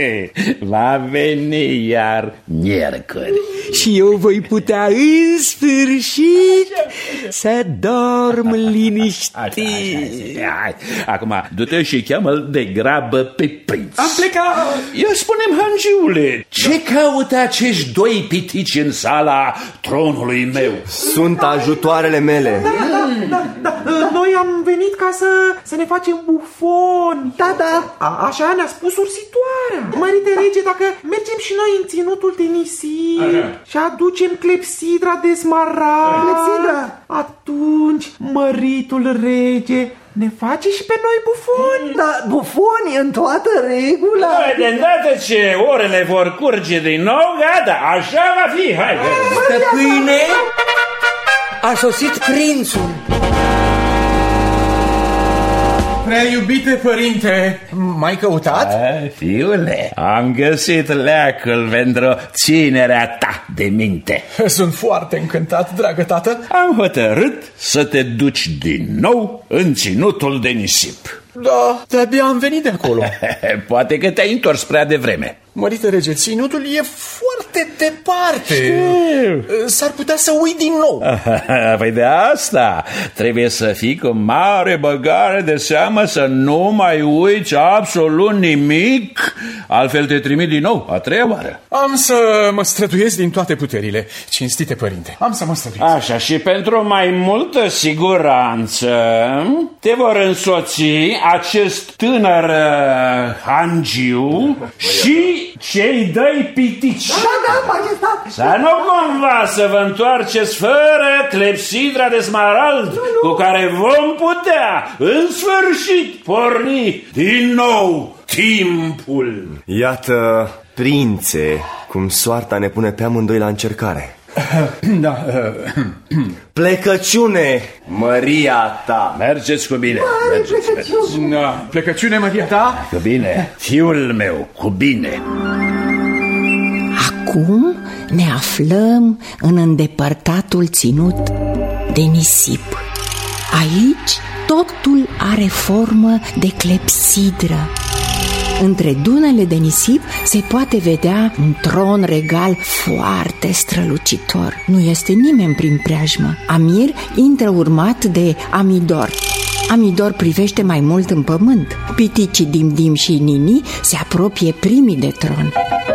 S11: va veni iar miercuri.
S9: Și eu voi putea în sfârșit să dorm liniștit.
S8: Hai, acum, du-te și cheamă-l de grabă pe prinț.
S10: Am plecat.
S8: Ia spune-mi, hangiule, ce caută acești doi pitici în sala tronului meu?
S7: Sunt ajutoarele mele.
S6: Da, da, da, da. Noi am venit ca să, să ne facem bufoni. Da, da. A, așa ne-a spus ursitoarea. Mărite rege, dacă mergem și noi în ținutul de nisip și aducem clepsidra de smarald, clepsidra, atunci măritul rege ne face și pe noi bufoni.
S5: Da, bufoni în toată regula.
S8: Hai, de îndată ce orele vor curge din nou, gata, așa va fi. Hai,
S9: stăpâne, a sosit prințul.
S10: Prea iubite părinte, m-ai căutat?
S8: A, fiule, am găsit leacul pentru ținerea ta de minte.
S10: Sunt foarte încântat, dragă tată.
S8: Am hotărât să te duci din nou în ținutul de nisip.
S10: Da, de-abia am venit de acolo.
S8: Poate că te-ai întors prea devreme.
S10: Mărite rege, ținutul e foarte departe. S-ar putea să uit din nou.
S8: Păi de asta trebuie să fii cu mare băgare de seamă să nu mai uiți absolut nimic, altfel te trimit din nou a treia oară.
S10: Am să mă străduiesc din toate puterile, cinstite părinte. Am să mă străduiesc.
S8: Așa, și pentru mai multă siguranță te vor însoți acest tânăr uh, hangiu și cei doi pitici.
S5: Da, da, majestate.
S8: Să nu cumva să vă întoarceți fără clepsidra de smarald, nu, nu, cu care vom putea în sfârșit porni din nou timpul.
S7: Iată, prințe, cum soarta ne pune pe amândoi la încercare.
S10: Da.
S7: Plecăciune, măria ta.
S8: Mergeți cu bine. Mergeți, mergeți.
S10: Da. Plecăciune, măria ta.
S8: Cu bine, fiul meu, cu bine.
S2: Acum ne aflăm în îndepărtatul ținut de nisip. Aici totul are formă de clepsidră. Între dunele de nisip se poate vedea un tron regal foarte strălucitor. Nu este nimeni prin preajmă. Amir intră urmat de Amidor. Amidor privește mai mult în pământ. Piticii Dim-Dim și Nini se apropie primii de tron.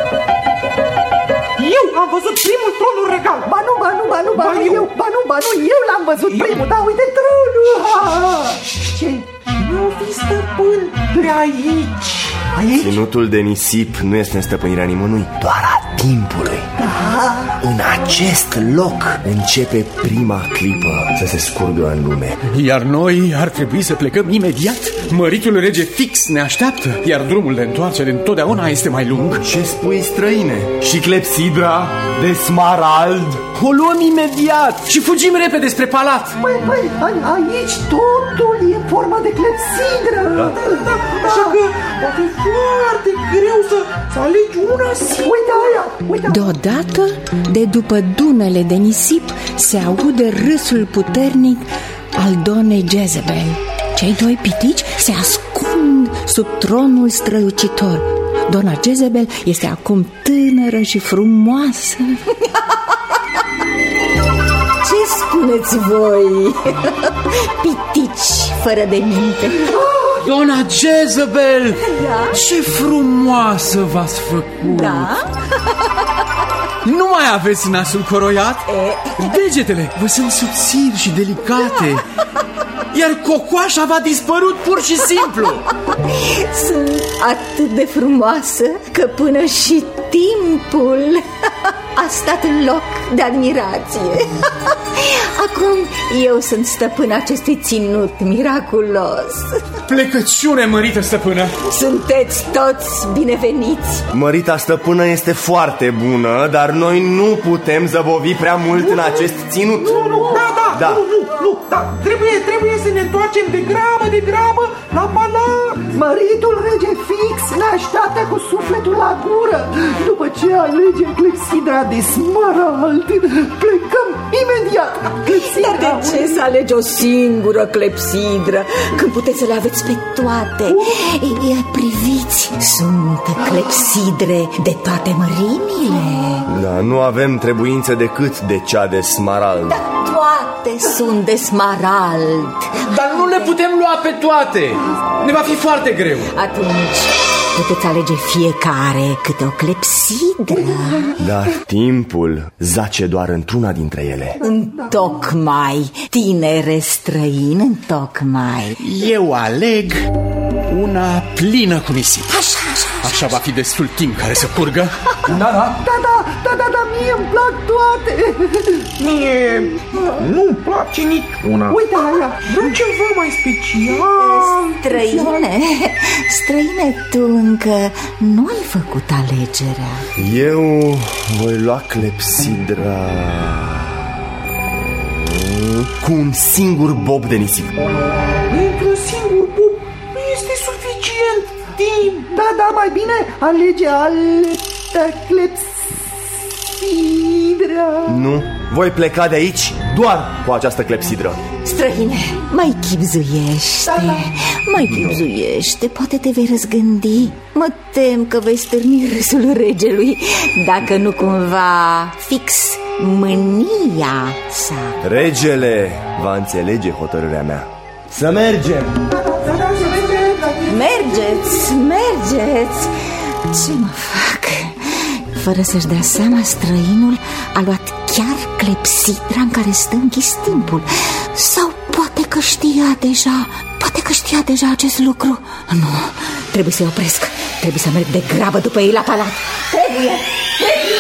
S6: Eu am văzut primul tronul regal.
S5: Ba nu, ba nu, ba nu, ba, ba nu, eu, ba nu, ba nu, eu l-am văzut eu. primul. Da, uite tronul. Ce?
S6: Nu fi stăpân de aici.
S5: Aici?
S7: Ținutul de nisip nu este în stăpânirea nimănui, doar a timpului.
S5: Da.
S7: În acest loc începe prima clipă să se scurgă în lume.
S10: Iar noi ar trebui să plecăm imediat. Măritul rege Fix ne așteaptă, iar drumul de întoarcere întotdeauna este mai lung.
S7: Ce spui, străine? Și clepsidra de smarald?
S10: O luăm imediat și fugim repede spre palat.
S5: Păi, păi, aici totul e în forma de clepsidră.
S6: Da, da, da, așa că poate e foarte greu să, să alegi una singură.
S5: Uite aia, uite.
S2: Deodată, de după dunele de nisip, se aude râsul puternic al doamnei Jezebel. Cei doi pitici se ascund sub tronul strălucitor. Doamna Jezebel este acum tânără și frumoasă.
S4: Ce spuneți voi, pitici fără de minte?
S10: Doamna Jezebel, da? Ce frumoasă v-ați făcut!
S4: Da?
S10: Nu mai aveți nasul coroiat? E? Degetele vă sunt subțiri și delicate. Iar cocoașa v-a dispărut pur și simplu.
S4: Sunt atât de frumoasă că până și timpul a stat în loc de admirație. Acum eu sunt stăpâna acestui ținut miraculos.
S10: Plecăciune, mărită stăpână.
S4: Sunteți toți bineveniți.
S7: Mărita stăpână este foarte bună, dar noi nu putem zăbovi prea mult în acest ținut.
S6: Nu, nu, da, da, da. nu, nu, nu da. Trebuie, trebuie să ne întoarcem de grabă, de grabă la palat.
S5: Măritul rege Fix ne așteaptă cu sufletul la gură. După ce alegem clepsidra de smarald, plecăm imediat. Clepsidra.
S4: Dar de ce să alegi o singură clepsidră când puteți să le aveți pe toate? Uh. Ia, priviți, sunt clepsidre de toate mărimile.
S7: Da, nu avem trebuință decât de cea de smarald.
S4: Da, toate sunt de smarald.
S10: Dar nu le putem lua pe toate. Ne va fi foarte greu.
S4: Atunci puteți alege fiecare câte o clepsidră.
S7: Dar timpul zace doar într-una dintre ele.
S4: Întocmai, tinere străin, întocmai.
S10: Eu aleg una plină cu nisip.
S4: Așa, așa, așa.
S10: Așa va fi destul timp care să curgă.
S5: Da, da, da, da, da, da, da, mie îmi plac toate.
S6: Mie nu-mi place niciuna.
S5: Uite aia,
S6: vreau ceva mai special.
S4: Străine, străine, tu încă nu ai făcut alegerea.
S7: Eu voi lua clepsidra cu un singur bob de nisip.
S6: Într-un singur bob nu este suficient timp.
S5: Da, da, mai bine alege altă clepsidră.
S7: Nu, voi pleca de aici doar cu această clepsidră.
S4: Străine, mai chipzuiește, da, da. mai chipzuiește, poate te vei răzgândi. Mă tem că vei stârni râsul regelui, dacă nu cumva Fix mânia sa.
S7: Regele va înțelege hotărârea mea. Să mergem!
S4: Mergeți, mergeți! Ce mă fac? Fără să-și dea seama, străinul a luat chiar clepsidra în care stă închis timpul. Sau poate că știa deja, poate că știa deja acest lucru. Nu, trebuie să-i opresc, trebuie să merg de grabă după ei la palat. Trebuie, trebuie.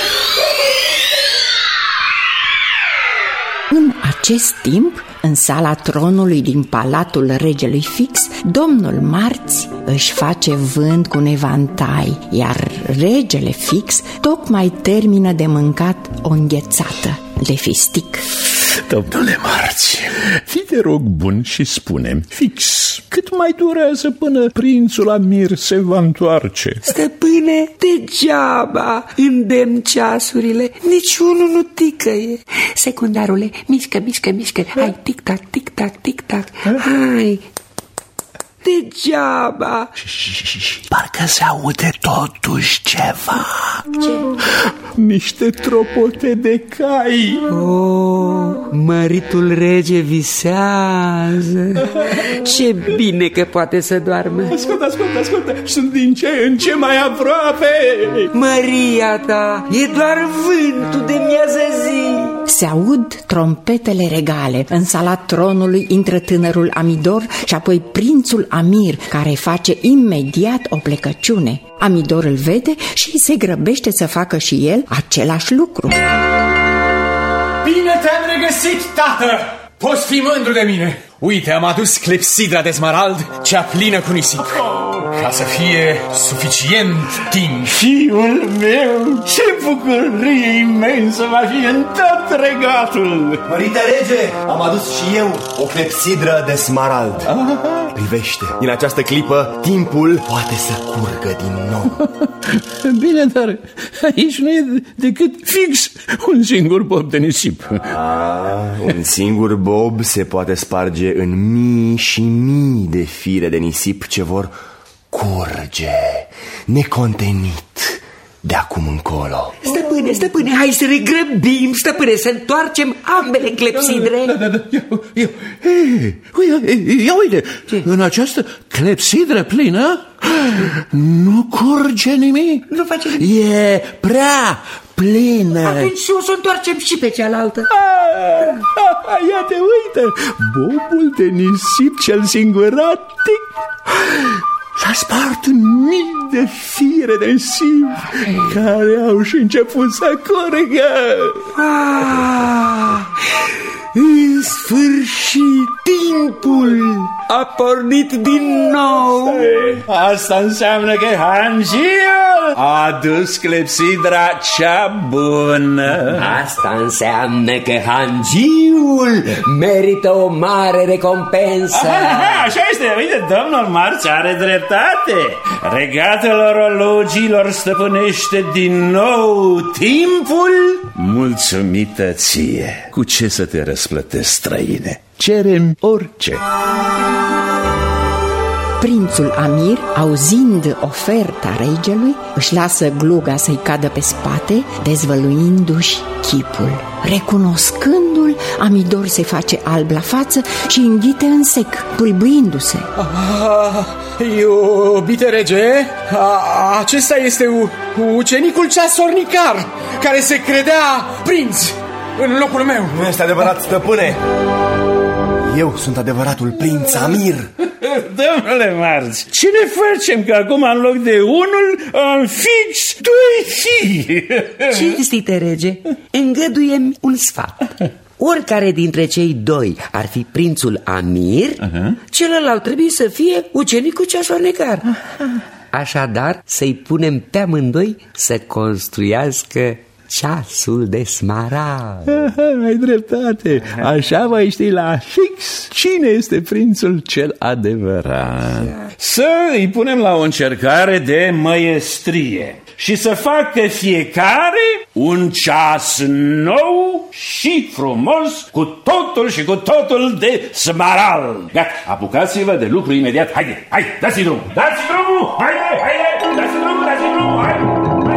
S2: În acest timp, în sala tronului din palatul regelui Fix, domnul Marți își face vânt cu un evantai, iar regele Fix tocmai termină de mâncat o înghețată de fistic.
S11: Domnule Marți, fii te rog bun și spune Fix, cât mai durează până prințul Amir se va întoarce?
S9: Stăpâne, degeaba îndemn ceasurile, niciunul nu ticăie. Secundarule, mișcă, mișcă, mișcă. Hai, tic-tac, tic-tac, tic-tac. Hai. degeaba.
S12: Parcă se aude totuși ceva.
S9: Ce?
S11: Niște tropote de cai.
S9: Oh, măritul rege visează. Ce bine că poate să doarmă.
S11: Ascultă, ascultă, ascultă, sunt din ce în ce mai aproape.
S9: Măria ta, e doar vântul de miază zi.
S2: Se aud trompetele regale. În sala tronului intră tânărul Amidor și apoi prințul Amir, care face imediat o plecăciune. Amidor îl vede și se grăbește să facă și el același lucru.
S10: Bine te-am regăsit, tată! Poți fi mândru de mine. Uite, am adus clepsidra de smarald, cea plină cu nisip, ca să fie suficient timp.
S11: Fiul meu, ce bucurie imensă va fi în tot regatul.
S7: Mărite rege, am adus și eu o clepsidră de smarald. Privește, din această clipă, timpul poate să curgă din nou.
S11: Bine, dar aici nu e decât fix un singur bob de nisip.
S7: A, un singur bob se poate sparge în mii și mii de fire de nisip ce vor curge necontenit de acum încolo.
S9: Stăpâne, stăpâne, hai să ne grăbim, stăpâne, să întoarcem ambele clepsidre.
S11: Da, da, da, eu, eu, ei, uite, ia uite, ce? În această clepsidră plină nu curge nimic.
S9: Nu face nimic.
S11: E prea plină.
S9: Atunci o să întoarcem și pe cealaltă.
S11: Ah, ah, ia te uite, bobul de nisip cel singuratic s-a spart în mii de fire de nisip care au și început să curgă.
S9: Ah, în sfârșit, timpul a pornit din nou.
S8: Asta înseamnă că Hangiul a adus clepsidra cea bună.
S9: Asta înseamnă că Hangiul merită o mare recompensă.
S8: Aha, așa este, uite, domnul Marț are dreptate. Regatul orologilor stăpânește din nou timpul. Mulțumită ție. Cu ce să te răsplătesc, străine? Cerem orice.
S2: Prințul Amir, auzind oferta regelui, își lasă gluga să-i cadă pe spate, dezvăluindu-și chipul. Recunoscându-l, Amidor se face alb la față și înghite în sec, pâlbâindu-se.
S10: Ah, iubite rege, a, acesta este u, ucenicul ceasornicar, care se credea prinț în locul meu.
S7: Nu este adevărat, stăpâne. Eu sunt adevăratul prinț Amir.
S8: Domnule Marț, ce ne facem că acum în loc de unul am fix doi fii?
S9: Cinstite rege, îngăduie-mi un sfat. Oricare dintre cei doi ar fi prințul Amir, uh-huh. celălalt trebuie să fie ucenicul ceasornicar. Așadar, să-i punem pe amândoi să construiască ceasul de smarald.
S11: Ai dreptate. Așa mai știi la fix cine este prințul cel adevărat.
S8: Să îi punem la o încercare de măiestrie și să facă fiecare un ceas nou și frumos, cu totul și cu totul de smarald. Gata, apucați-vă de lucru imediat. Haide, hai, dați-i drumul, dați-i drumul, haide, haide, dați-i drumul, dați-i drumul, haide.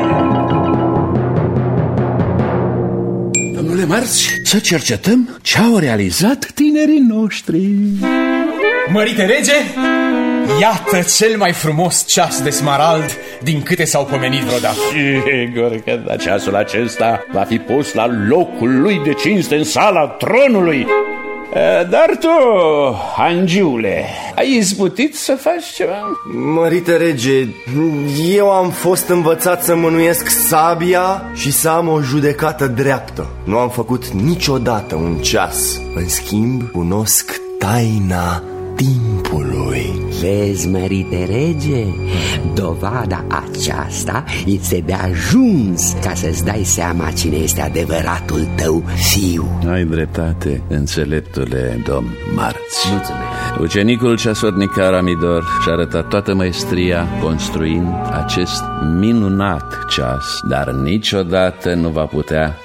S8: Domnule Marț, să cercetăm ce au realizat tinerii noștri.
S10: Mărite rege, iată cel mai frumos ceas de smarald din câte s-au pomenit vreodată.
S8: Sigur că ceasul acesta va fi pus la locul lui de cinste în sala tronului. Dar tu, Hangiule, ai izbutit să faci ceva?
S7: Mărite rege, eu am fost învățat să mânuiesc sabia și să am o judecată dreaptă. Nu am făcut niciodată un ceas. În schimb, cunosc taina timpului.
S9: Vezi, mărite rege, dovada aceasta este de ajuns ca să-ți dai seama cine este adevăratul tău fiu.
S8: Ai dreptate, înțeleptule domn Marț.
S9: Mulțumesc.
S8: Ucenicul ceasornicar Amidor și-a arătat toată maestria construind acest minunat ceas, dar niciodată nu va putea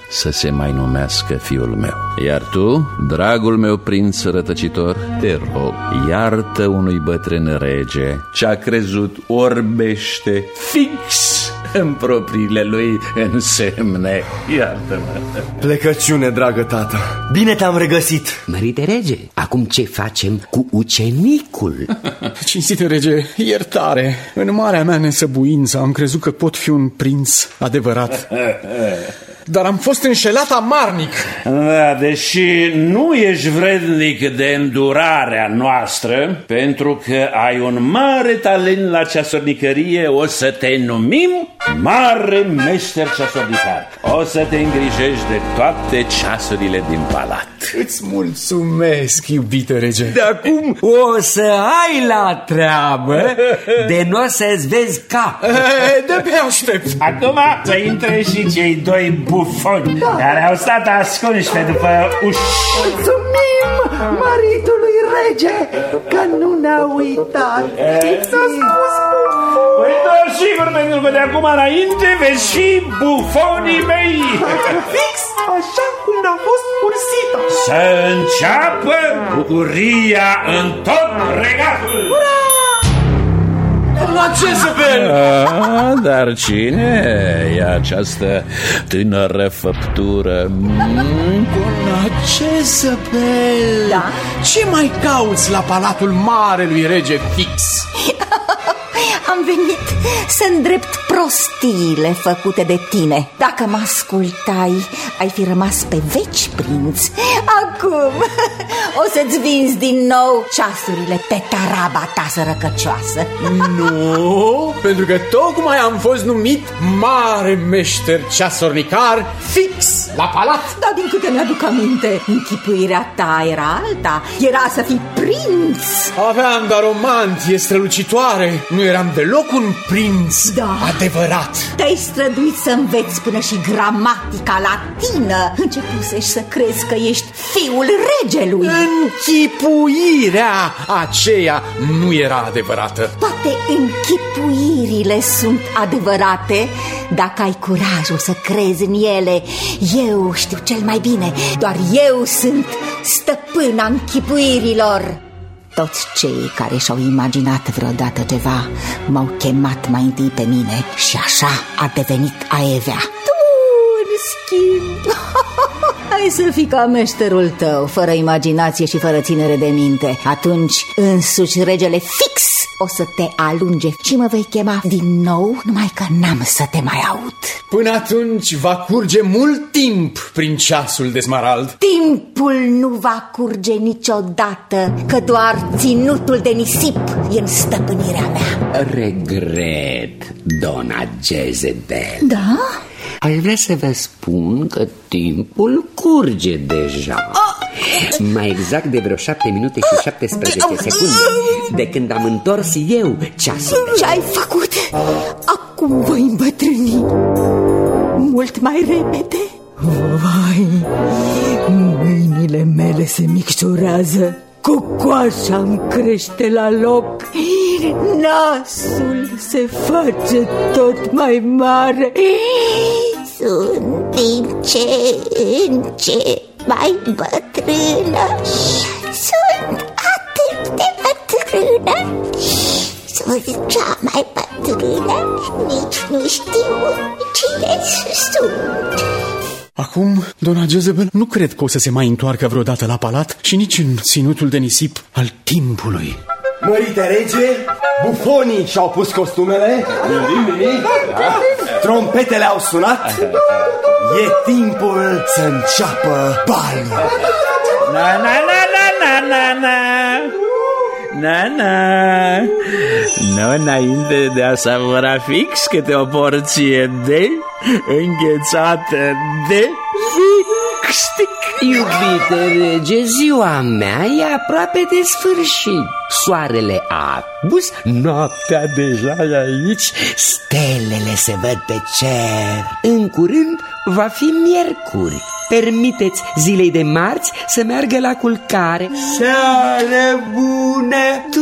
S8: să se mai numească fiul meu. Iar tu, dragul meu prinț rătăcitor, te rog, iartă unui bătrân rege ce-a crezut orbește fix în propriile lui însemne. Iartă-mă.
S7: Plecăciune, dragă tată. Bine te-am regăsit.
S9: Mărite rege, acum ce facem cu ucenicul?
S10: Cinstite rege, iertare. În marea mea nesăbuință am crezut că pot fi un prinț adevărat. Dar am fost înșelat amarnic.
S8: Da, deși nu ești vrednic de îndurarea noastră, pentru că ai un mare talent la ceasornicărie, o să te numim Mare Meșter Ceasornicar. O să te îngrijești de toate ceasurile din palat.
S10: Îți mulțumesc, iubite rege.
S9: De acum o să ai la treabă de n-o să-ți vezi cap.
S10: De-abia aștept.
S8: Acum să intre și cei doi bufoni, da, care au stat ascunși pe după uși.
S5: Mulțumim maritului rege că nu ne-a uitat. S-a spus bufon.
S8: Păi da, sigur, pentru că de acum înainte vezi și bufonii mei.
S6: Fix așa cum ne-a fost ursita.
S8: Să înceapă bucuria în tot regatul. Ura!
S10: La Jezebel!
S8: A, dar cine e această tânără făptură?
S10: La Jezebel!
S2: Da?
S10: Ce mai cauți la palatul marelui rege Fix?
S2: Am venit să îndrept prostiile făcute de tine. Dacă mă ascultai, ai fi rămas pe veci prinț. Acum o să-ți vinzi din nou ceasurile pe taraba ta sărăcăcioasă.
S10: Nu, pentru că tocmai am fost numit Mare Meșter Ceasornicar Fix la palat.
S2: Dar din câte mi-aduc aminte, închipuirea ta era alta. Era să fii prinț.
S10: Aveam dar o mantie strălucitoare. Nu eram deloc un prinț, da, adevărat.
S2: Te-ai străduit să înveți până și gramatica latină. Începusești să crezi că ești fiul regelui.
S10: Închipuirea aceea nu era adevărată.
S2: Toate închipuirile sunt adevărate dacă ai curajul să crezi în ele. Eu știu cel mai bine. Doar eu sunt stăpâna închipuirilor. Toți cei care și-au imaginat vreodată ceva m-au chemat mai întâi pe mine și așa a devenit Aevea. Tu, în schimb, hai să fii ca meșterul tău, fără imaginație și fără ținere de minte. Atunci însuși regele Fix o să te alunge și mă vei chema din nou, numai că n-am să te mai aud.
S10: Până atunci va curge mult timp prin ceasul de smarald.
S2: Timpul nu va curge niciodată, că doar ținutul de nisip e în stăpânirea mea.
S9: Regret, dona Jezebel.
S2: Da?
S9: Aș vrea să vă spun că timpul curge deja. Mai exact de vreo șapte minute și șaptesprezece secunde de când am întors eu ceasul.
S2: Ce ai făcut? Acum voi îmbătrâni mult mai repede.
S4: Vai, mâinile mele se micșorează, cocoașa-mi crește la loc, nasul se face tot mai mare.
S13: Sunt din ce în ce mai bătrână. Sunt atât de bătrână. Sunt cea mai bătrână. Nici nu știu cine sunt.
S10: Acum, dona Jezebel, nu cred că o să se mai întoarcă vreodată la palat și nici în ținutul de nisip al timpului.
S7: Mărite rege, bufonii și-au pus costumele, da. Trompetele au sunat, e timpul să înceapă balul.
S8: Na, na, na, na, na, na. Na, na. Nu înainte de a savura Fix câte o porție de înghețată de Fix.
S9: Iubite rege, ziua mea e aproape de sfârșit. Soarele a apus, noaptea deja e aici, stelele se văd pe cer. În curând va fi miercuri. Permiteți zilei de marți să meargă la culcare. Seară bună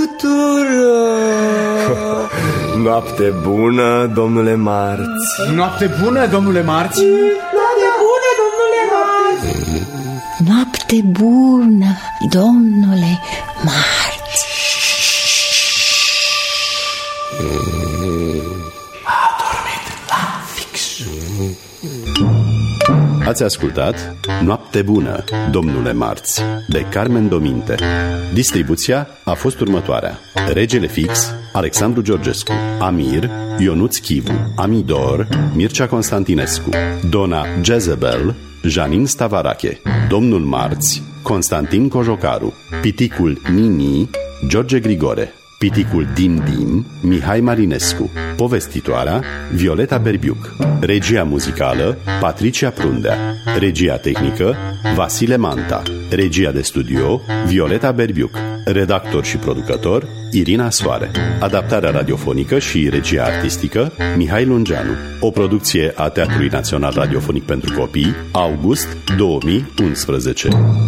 S9: tuturor!
S7: Noapte bună, domnule Marți.
S10: Noapte bună, domnule Marți.
S6: Noapte bună, domnule
S2: Noapte bună, domnule Marți.
S12: A dormit la fix.
S1: Ați ascultat Noapte bună, domnule Marți, de Carmen Dominte. Distribuția a fost următoarea: Regele Fix, Alexandru Georgescu; Amir, Ionuț Chivu; Amidor, Mircea Constantinescu; Dona Jezebel, Janin Stavarache; Domnul Marți, Constantin Cojocaru; Piticul Nini, George Grigore; Piticul Dim Dim, Mihai Marinescu; Povestitoarea, Violeta Berbiuc; Regia muzicală, Patricia Prundea; Regia tehnică, Vasile Manta; Regia de studio, Violeta Berbiuc; Redactor și producător, Irina Soare; Adaptarea radiofonică și regia artistică, Mihai Lungeanu. O producție a Teatrului Național Radiofonic pentru Copii, august două mii unsprezece.